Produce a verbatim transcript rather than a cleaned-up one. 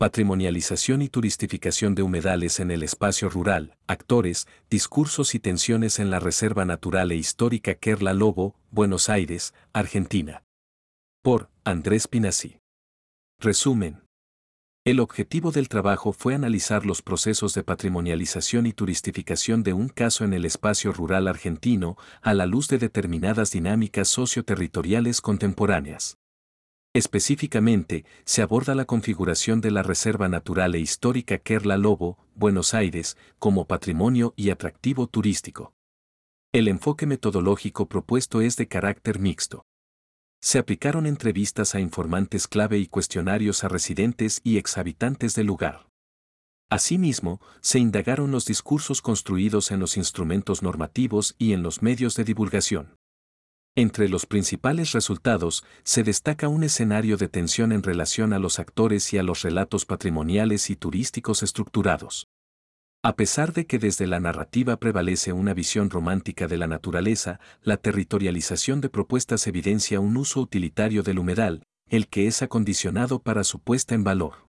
Patrimonialización y turistificación de humedales en el espacio rural, actores, discursos y tensiones en la Reserva Natural e Histórica Kerla Lobo, Buenos Aires, Argentina. Por Andrés Pinassi. Resumen. El objetivo del trabajo fue analizar los procesos de patrimonialización y turistificación de un caso en el espacio rural argentino a la luz de determinadas dinámicas socioterritoriales contemporáneas. Específicamente, se aborda la configuración de la Reserva Natural e Histórica Kerla Lobo, Buenos Aires, como patrimonio y atractivo turístico. El enfoque metodológico propuesto es de carácter mixto. Se aplicaron entrevistas a informantes clave y cuestionarios a residentes y exhabitantes del lugar. Asimismo, se indagaron los discursos construidos en los instrumentos normativos y en los medios de divulgación. Entre los principales resultados, se destaca un escenario de tensión en relación a los actores y a los relatos patrimoniales y turísticos estructurados. A pesar de que desde la narrativa prevalece una visión romántica de la naturaleza, la territorialización de propuestas evidencia un uso utilitario del humedal, el que es acondicionado para su puesta en valor.